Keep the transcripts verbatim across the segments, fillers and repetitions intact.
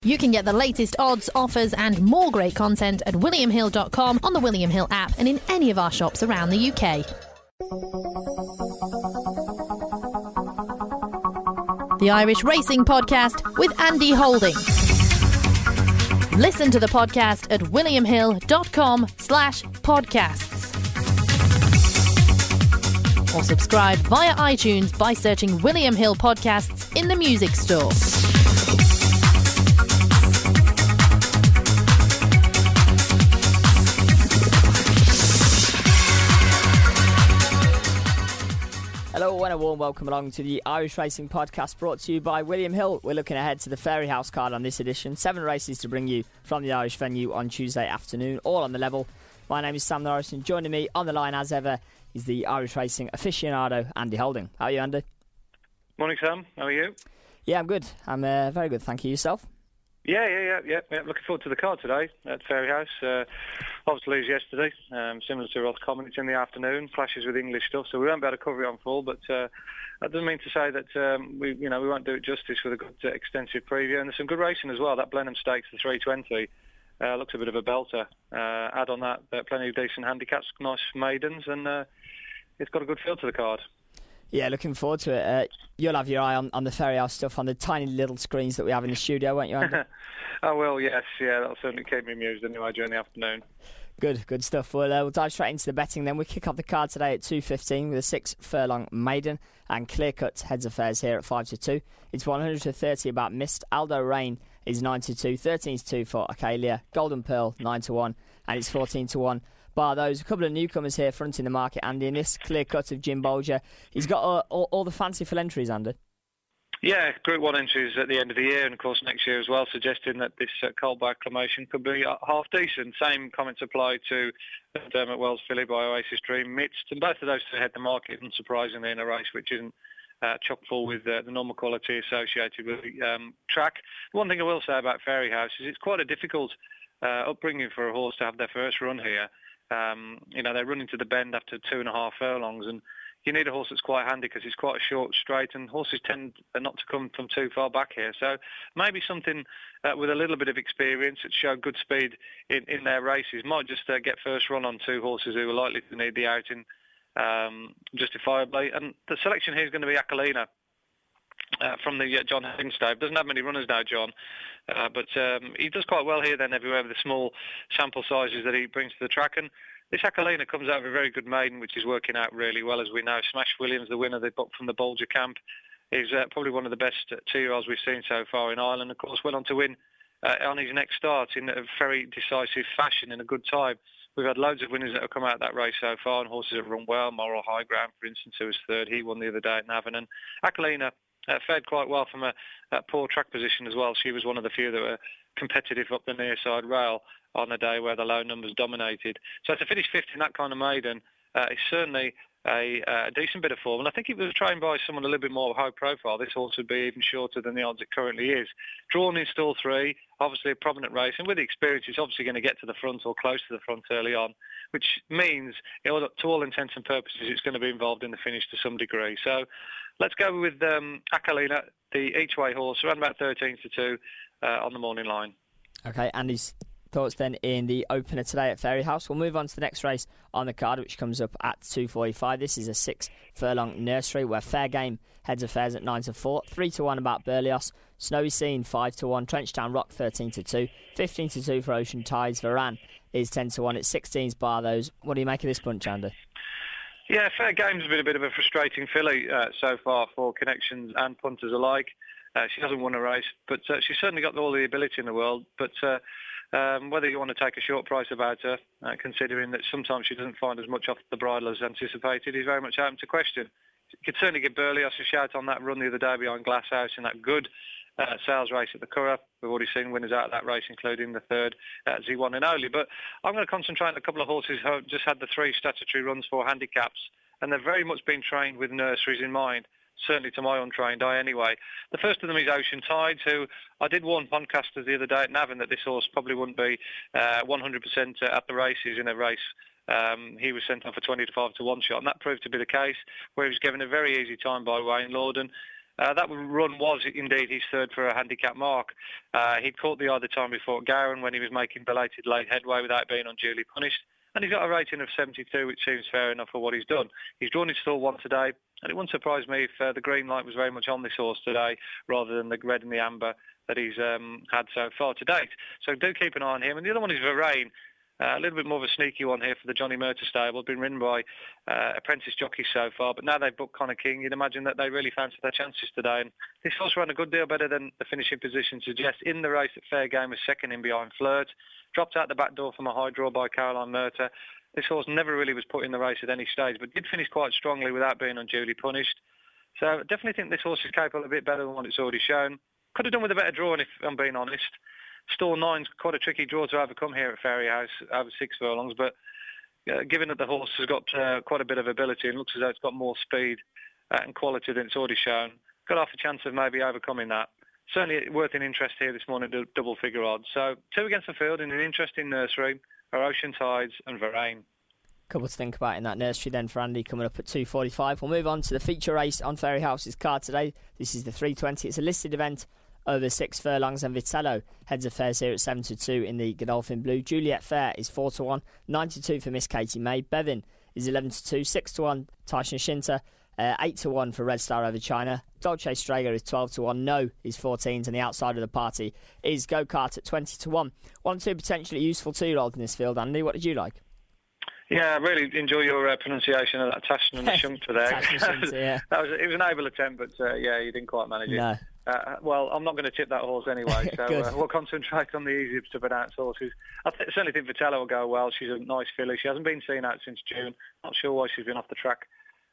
You can get the latest odds, offers and more great content at william hill dot com, on the William Hill app and in any of our shops around the U K. The Irish Racing Podcast with Andy Holding. Listen to the podcast at william hill dot com slash podcasts. Or subscribe via iTunes by searching William Hill Podcasts in the music store. Hello and a warm welcome along to the Irish Racing Podcast, brought to you by William Hill. We're looking ahead to the Fairyhouse card on this edition. Seven races to bring you from the Irish venue on Tuesday afternoon, all on the level. My name is Sam Norris, and joining me on the line as ever is the Irish Racing aficionado, Andy Holding. How are you, Andy? Morning, Sam. How are you? Yeah, I'm good. I'm uh, very good, thank you. Yourself? Yeah, yeah, yeah, yeah, yeah. Looking forward to the card today at Fairyhouse. Uh, obviously, lose yesterday, um, similar to Roscommon. It's in the afternoon, clashes with English stuff, so we won't be able to cover it on full. But uh, that doesn't mean to say that um, we, you know, we won't do it justice with a good, uh, extensive preview. And there's some good racing as well. That Blenheim Stakes, the three twenty, uh, looks a bit of a belter. Uh, add on that, uh, plenty of decent handicaps, nice maidens, and uh, it's got a good feel to the card. Yeah, looking forward to it. Uh, you'll have your eye on, on the Fairyhouse stuff on the tiny little screens that we have in the studio, won't you, Andy? Oh, well, yes, yeah, that'll certainly keep me amused anyway during the afternoon. Good, good stuff. Well, uh, we'll dive straight into the betting then. We kick off the card today at two fifteen with a six furlong maiden and clear cut heads affairs here at five to two. It's one hundred to thirty about Mist. Aldo Rain is nine to two, thirteen to two for Acalia. Golden Pearl nine to one, and it's fourteen to one. Bar those, a couple of newcomers here fronting the market, Andy. In this clear cut of Jim Bolger, he's got uh, all, all the fanciful entries, Andy. Yeah, Group one entries at the end of the year, and of course next year as well, suggesting that this uh, Colby acclamation could be uh, half decent. Same comments apply to uh, Dermot Wells Filly by Oasis Dream Midst, and both of those two head the market, unsurprisingly, in a race which isn't uh, chock full with uh, the normal quality associated with the um, track. One thing I will say about Fairyhouse is it's quite a difficult uh, upbringing for a horse to have their first run here. Um, you know, they're running to the bend after two and a half furlongs, and you need a horse that's quite handy because it's quite a short straight, and horses tend not to come from too far back here. So maybe something uh, with a little bit of experience that show good speed in, in their races might just uh, get first run on two horses who are likely to need the outing um, justifiably. And the selection here is going to be Akalina. Uh, from the uh, John Hingstave. Doesn't have many runners now, John, uh, but um, he does quite well here then everywhere with the small sample sizes that he brings to the track. And this Akalina comes out of a very good maiden, which is working out really well, as we know. Smash Williams, the winner they booked from the Bolger camp, is uh, probably one of the best two-year-olds we've seen so far in Ireland. Of course, went on to win uh, on his next start in a very decisive fashion in a good time. We've had loads of winners that have come out of that race so far, and horses have run well. Moral High Ground, for instance, who was third. He won the other day at Navan. And Akalina Uh, fared quite well from a, a poor track position as well. She was one of the few that were competitive up the near side rail on a day where the low numbers dominated. So to finish fifth in that kind of maiden uh, is certainly a, a decent bit of form. And I think if it was trained by someone a little bit more high profile, this horse would be even shorter than the odds it currently is. Drawn in stall three, obviously a prominent race, and with the experience it's obviously going to get to the front or close to the front early on, which means, you know, to all intents and purposes, it's going to be involved in the finish to some degree. So let's go with um, Akalina, the each-way horse, around about thirteen to two uh, on the morning line. Okay, Andy's thoughts then in the opener today at Fairyhouse. We'll move on to the next race on the card, which comes up at two forty-five. This is a six furlong nursery where Fair Game heads affairs at nine to four, three to one about Berlioz, Snowy Scene five to one, Trenchtown Rock thirteen to two, fifteen to two for Ocean Tides. Varan is ten to one. It's sixteens bar those. What do you make of this bunch, Andy? Yeah, Fair Game's been a bit of a frustrating filly uh, so far for connections and punters alike. Uh, she hasn't won a race, but uh, she's certainly got all the ability in the world. But uh, um, whether you want to take a short price about her, uh, considering that sometimes she doesn't find as much off the bridle as anticipated, is very much open to question. You could certainly give Berlioz a shout on that run the other day behind Glasshouse in that good uh, sales race at the Curragh. We've already seen winners out of that race, including the third, uh, Z one and Only. But I'm going to concentrate on a couple of horses who have just had the three statutory runs for handicaps, and they've very much been trained with nurseries in mind, certainly to my untrained eye anyway. The first of them is Ocean Tides, who I did warn podcasters the other day at Navan that this horse probably wouldn't be uh, one hundred percent at the races in a race. Um, he was sent off for twenty to five to one shot, and that proved to be the case, where he was given a very easy time by Wayne Lord. And Uh, that run was indeed his third for a handicap mark. Uh, he'd caught the eye the time before at Gowran when he was making belated late headway without being unduly punished. And he's got a rating of seventy-two, which seems fair enough for what he's done. He's drawn his stall one today, and it wouldn't surprise me if uh, the green light was very much on this horse today, rather than the red and the amber that he's um, had so far to date. So do keep an eye on him. And the other one is Varane. Uh, a little bit more of a sneaky one here for the Johnny Murtagh stable. Been ridden by uh, apprentice jockeys so far, but now they've booked Connor King. You'd imagine that they really fancy their chances today. And this horse ran a good deal better than the finishing position suggests. In the race at Fair Game was second in behind Flirt. Dropped out the back door from a high draw by Caroline Murtagh. This horse never really was put in the race at any stage, but did finish quite strongly without being unduly punished. So I definitely think this horse is capable a bit better than what it's already shown. Could have done with a better draw, if I'm being honest. Stall nine's quite a tricky draw to overcome here at Fairy House over six furlongs, but uh, given that the horse has got uh, quite a bit of ability and looks as though it's got more speed uh, and quality than it's already shown, got half a chance of maybe overcoming that. Certainly worth an interest here this morning at double figure odds. So two against the field in an interesting nursery are Ocean Tides and Varane. Couple to think about in that nursery then for Andy coming up at two forty-five. We'll move on to the feature race on Fairy House's card today. This is the three twenty. It's a listed event over six furlongs, and Vitello heads affairs here at seven to two in the Godolphin Blue. Juliet Fair is four to one, nine to two for Miss Katie May. Bevin is eleven to two, six to one Tyson Shinter, uh, eight to one for Red Star over China. Dolce Strager is twelve to one, No is fourteen, and the outside of the party is Go Kart at twenty to one. One or two potentially useful two-year-olds in this field. Andy, what did you like? Yeah, I really enjoy your uh, pronunciation of that Tashin and the Shunkter there. Tashin, yeah. that was, it was an able attempt, but uh, yeah, you didn't quite manage it. No. Uh, well, I'm not going to tip that horse anyway, so uh, we'll concentrate on the easiest to pronounce horses. I th- certainly think Vitello will go well. She's a nice filly. She hasn't been seen out since June. Not sure why she's been off the track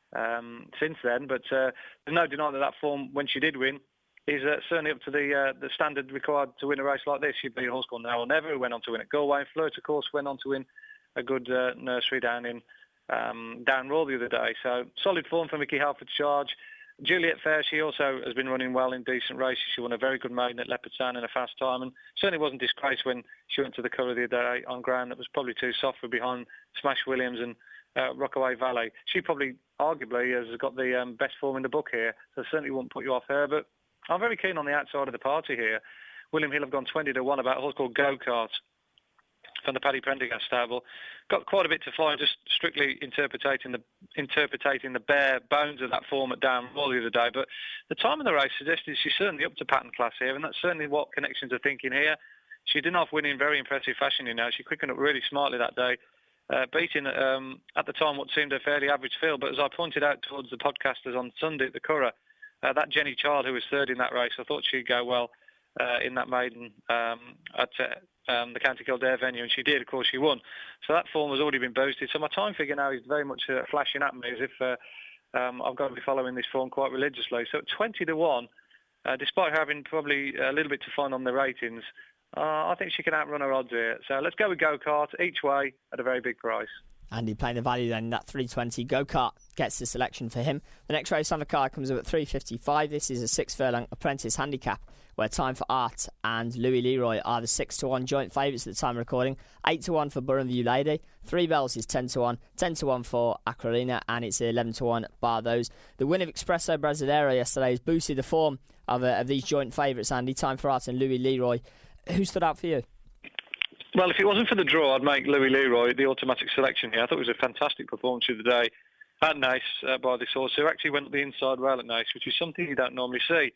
um, since then, but uh, there's no denying that that form, when she did win, is uh, certainly up to the uh, the standard required to win a race like this. She beat a horse called Now or Never, who went on to win at Galway. Flirt, of course, went on to win a good uh, nursery down in um, Down Royal the other day. So solid form for Mickey Halford's charge. Juliet Fair, she also has been running well in decent races. She won a very good maiden at Leopardstown in a fast time, and certainly wasn't disgraced when she went to the Curragh the other day on ground that was probably too soft for behind Smash Williams and uh, Rockaway Valley. She probably, arguably, has got the um, best form in the book here, so certainly wouldn't put you off her. But I'm very keen on the outside of the party here. William Hill have gone twenty to one about a horse called Go Kart from the Paddy Prendergast stable. Got quite a bit to find, just strictly interpreting the interpreting the bare bones of that form at Down Royal the other day. But the time of the race suggested she's certainly up to pattern class here, and that's certainly what Connections are thinking here. She did off win in very impressive fashion, you know. She quickened up really smartly that day, uh, beating um, at the time what seemed a fairly average field. But as I pointed out towards the podcasters on Sunday at the Curragh, uh, that Jenny Child, who was third in that race, I thought she'd go well uh, in that maiden um, at uh, Um, the County Kildare venue, and she did. Of course, she won. So that form has already been boosted. So my time figure now is very much uh, flashing at me as if uh, um, I've got to be following this form quite religiously. So at twenty to one, uh, despite having probably a little bit to find on the ratings, uh, I think she can outrun her odds here. So let's go with Go Kart each way at a very big price. Andy playing the value then, that three twenty. Go Kart gets the selection for him. The next race on the card comes up at three fifty-five. This is a six furlong apprentice handicap, where Time for Art and Louis Leroy are the six to one joint favourites at the time of recording. eight to one for Burren View Lady. Three Bells is ten to one. ten to one for Aquilina, and it's eleven to one bar those. The win of Espresso Brasileiro yesterday has boosted the form of, uh, of these joint favourites, Andy. Time for Art and Louis Leroy. Who stood out for you? Well, if it wasn't for the draw, I'd make Louis Leroy the automatic selection here. I thought it was a fantastic performance of the day at Naas uh, by this horse, who actually went up the inside rail at Naas, which is something you don't normally see.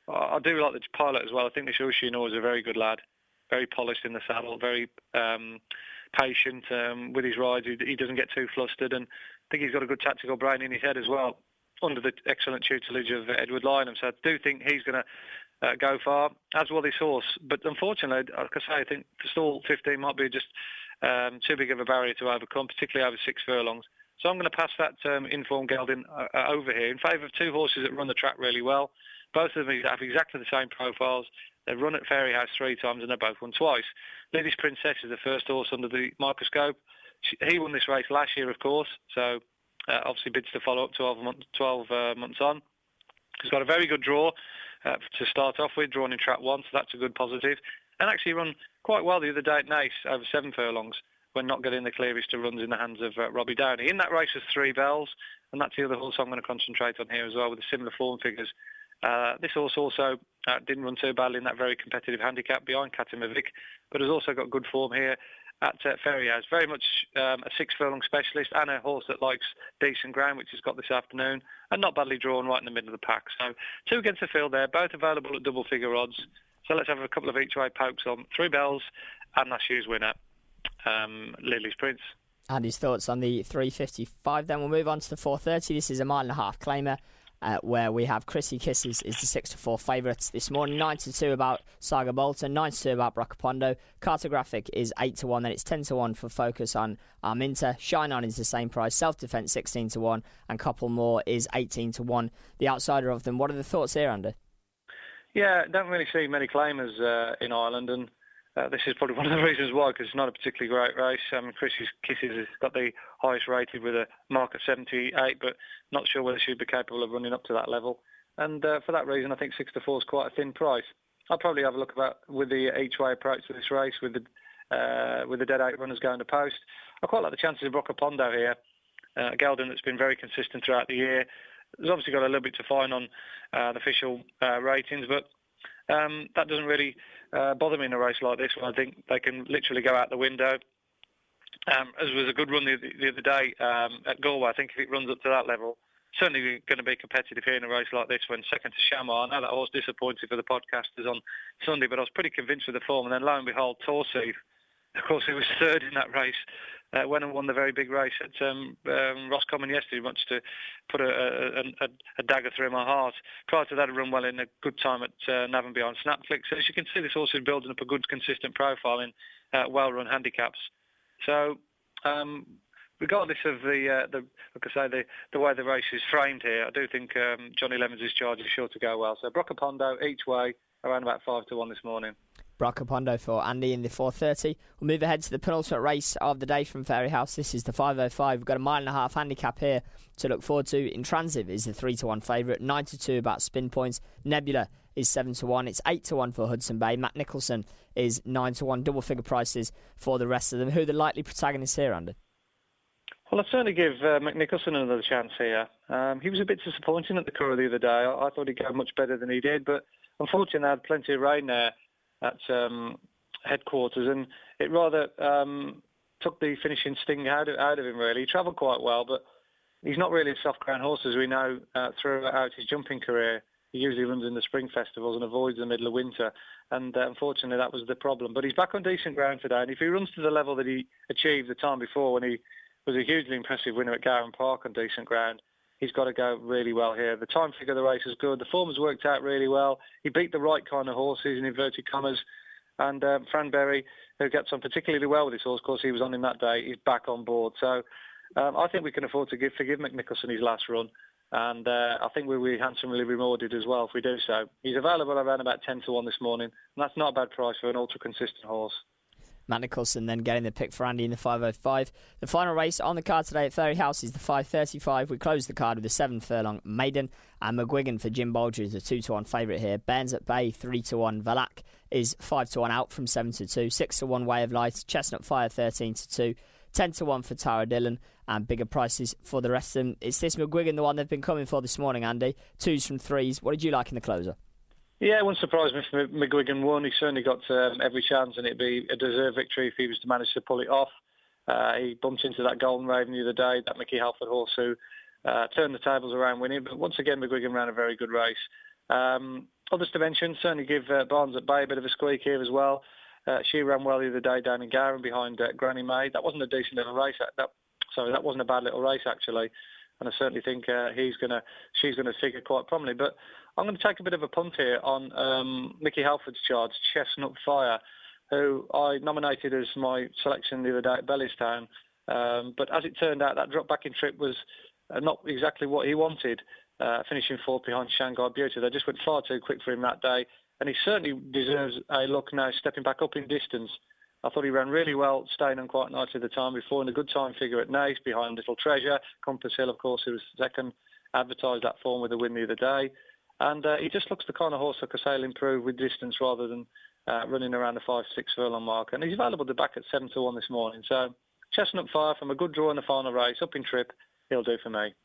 I do like the pilot as well. I think this Ushino is a very good lad, very polished in the saddle, very um, patient um, with his rides. He, he doesn't get too flustered, and I think he's got a good tactical brain in his head as well, under the excellent tutelage of Edward Lynham. So I do think he's going to uh, go far, as will this horse. But unfortunately, like I say, I think the stall fifteen might be just um, too big of a barrier to overcome, particularly over six furlongs. So I'm going to pass that um, informed gelding uh, over here in favour of two horses that run the track really well. Both of them have exactly the same profiles. They've run at Fairy House three times and they've both won twice. Liddy's Princess is the first horse under the microscope. She, he won this race last year, of course, so uh, obviously bids to follow up twelve, month, twelve uh, months on. He's got a very good draw uh, to start off with, drawn in track one, so that's a good positive. And actually run quite well the other day at Naas, over seven furlongs, when not getting the clearest of runs in the hands of uh, Robbie Downey. In that race was Three Bells, and that's the other horse I'm going to concentrate on here as well, with the similar form figures. Uh, this horse also uh, didn't run too badly in that very competitive handicap behind Katimovic, but has also got good form here at uh, Ferryhouse. Very much um, a six furlong specialist and a horse that likes decent ground, which he's got this afternoon, and not badly drawn right in the middle of the pack. So two against the field there, both available at double figure odds. So let's have a couple of each way pokes on Three Bells and last year's winner, um, Lily's Prince. And his thoughts on the three fifty-five. Then we'll move on to the four thirty. This is a mile and a half claimer, uh, where we have Chrissy Kisses is the six to four favourite this morning. nine to two about Saga Bolton, nine to two about Brockapondo. Cartographic is eight to one, then it's ten to one for Focus on Arminta. Shine On is the same price. Self Defence sixteen to one, and Couple More is eighteen to one. The outsider of them. What are the thoughts here, Andy? Yeah, don't really see many claimers uh, in Ireland, and Uh, this is probably one of the reasons why, because it's not a particularly great race. Um, Chrissy's Kisses has got the highest rated with a mark of seventy-eight, but not sure whether she'd be capable of running up to that level. And uh, for that reason, I think six to four is quite a thin price. I'll probably have a look about with the each-way approach to this race, with the uh, with the dead eight runners going to post. I quite like the chances of Brockapondo here. Uh, Geldon that's been very consistent throughout the year. There's obviously got a little bit to fine on uh, the official uh, ratings, but Um, that doesn't really uh, bother me in a race like this, where I think they can literally go out the window. Um, as was a good run the, the other day um, at Galway, I think if it runs up to that level, certainly going to be competitive here in a race like this when second to Shammar. I know that horse disappointed for the podcasters on Sunday, but I was pretty convinced with the form. And then lo and behold, Torseed, of course, he was third in that race. Uh, went and won the very big race at um, um, Roscommon yesterday, much to put a, a, a, a dagger through my heart. Prior to that, he run well in a good time at uh, Navan Beyond Snapflix. So as you can see, this horse is building up a good, consistent profile in uh, well-run handicaps. So, um, regardless of the, uh, the, like I say, the, the way the race is framed here, I do think um, Johnny Lemons' charge is sure to go well. So Brockapondo each way, around about five to one this morning. Brockapondo for Andy in the four thirty. We'll move ahead to the penultimate race of the day from Fairyhouse. This is the five oh five. We've got a mile and a half handicap here to look forward to. Intransitive is the three to one favourite. nine to two about Spin Points. Nebula is seven to one. It's eight to one for Hudson Bay. Matt Nicholson is nine to one. Double figure prices for the rest of them. Who are the likely protagonists here, Andy? Well, I'd certainly give uh, Matt Nicholson another chance here. Um, he was a bit disappointing at the Curragh the other day. I, I thought he'd go much better than he did, but unfortunately I had plenty of rain there at um, headquarters, and it rather um, took the finishing sting out of, out of him, really. He travelled quite well, but he's not really a soft ground horse, as we know uh, throughout his jumping career. He usually runs in the spring festivals and avoids the middle of winter, and uh, unfortunately that was the problem. But he's back on decent ground today, and if he runs to the level that he achieved the time before when he was a hugely impressive winner at Gowran Park on decent ground, he's got to go really well here. The time figure of the race is good. The form has worked out really well. He beat the right kind of horses in inverted commas. And um, Fran Berry, who gets on particularly well with this horse, of course he was on him that day, is back on board. So um, I think we can afford to give, forgive Matt Nicholson his last run. And uh, I think we'll be handsomely rewarded as well if we do so. He's available around about ten to one this morning. And that's not a bad price for an ultra-consistent horse. Matt Nicholson then getting the pick for Andy in the five oh five. The final race on the card today at Fairyhouse is the five thirty-five. We close the card with the seven furlong maiden, and McGuigan for Jim Bolger is a two to one favourite here. Bairns at Bay three to one. Valak is five to one out from seven to two. six to one Way of Light. Chestnut Fire thirteen to two. ten to one for Tara Dillon, and bigger prices for the rest of them. It's this McGuigan, the one they've been coming for this morning, Andy. Twos from threes. What did you like in the closer? Yeah, it wouldn't surprise me if McGuigan won. He certainly got um, every chance, and it'd be a deserved victory if he was to manage to pull it off. Uh, he bumped into that Golden Raven the other day, that Mickey Halford horse who uh, turned the tables around winning. But once again, McGuigan ran a very good race. Um, others to mention, certainly give uh, Barnes at Bay a bit of a squeak here as well. Uh, she ran well the other day down in Gowran behind uh, Granny May. That wasn't a decent little race. That, sorry, that wasn't a bad little race, actually. And I certainly think uh, he's gonna, she's going to figure quite prominently. But I'm going to take a bit of a punt here on um, Mickey Halford's charge, Chestnut Fire, who I nominated as my selection the other day at Bellistown. Um, but as it turned out, that drop back in trip was uh, not exactly what he wanted, uh, finishing fourth behind Shanghai Beauty. They just went far too quick for him that day. And he certainly deserves a look now, stepping back up in distance. I thought he ran really well, staying on quite nicely the time before, in a good time figure at Naas behind Little Treasure. Compass Hill, of course, who was second, advertised that form with a win the other day. And uh, he just looks the kind of horse that could sail improve with distance rather than uh, running around the five, six furlong mark. And he's available to back at seven to one this morning. So Chestnut Fire from a good draw in the final race, up in trip, he'll do for me.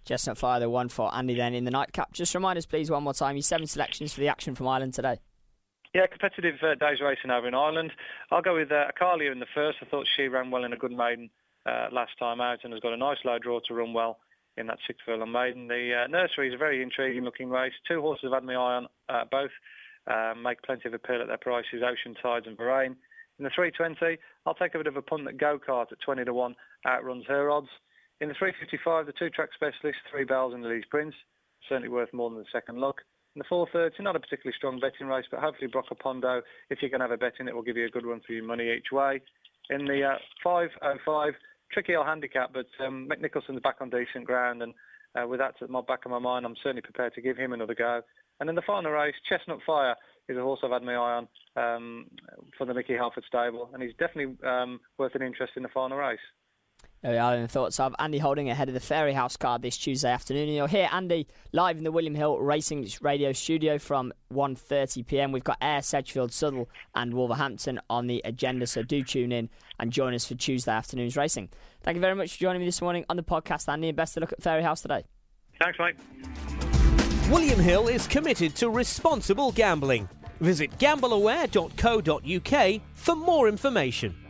Chestnut Fire, the one for Andy then in the nightcap. Just remind us, please, one more time, your seven selections for the action from Ireland today. Yeah, competitive uh, day's racing over in Ireland. I'll go with uh, Akalia in the first. I thought she ran well in a good maiden uh, last time out and has got a nice low draw to run well in that six furlong maiden. The uh, nursery is a very intriguing looking race. Two horses have had my eye on uh, both. Um, make plenty of appeal at their prices, Ocean Tides and Bahrain. In the three twenty, I'll take a bit of a punt that Go-Kart at twenty to one outruns her odds. In the three fifty-five, the two-track specialist, Three Bells and Lily's Prince, certainly worth more than the second look. In the four thirty, not a particularly strong betting race, but hopefully Broccopondo, if you can have a bet in it, will give you a good run for your money each way. In the uh, five oh five, tricky old handicap, but um, Mick Nicholson's back on decent ground, and uh, with that at the back of my mind, I'm certainly prepared to give him another go. And in the final race, Chestnut Fire is a horse I've had my eye on um, for the Mickey Halford stable, and he's definitely um, worth an interest in the final race. There we are, in the thoughts of Andy Holding ahead of the Fairy House card this Tuesday afternoon. And you'll hear Andy live in the William Hill Racing Radio studio from one thirty p m. We've got Ayr, Sedgefield, Southall and Wolverhampton on the agenda, so do tune in and join us for Tuesday afternoon's racing. Thank you very much for joining me this morning on the podcast, Andy, and best of luck at Fairy House today. Thanks, mate. William Hill is committed to responsible gambling. Visit gamble aware dot co dot uk for more information.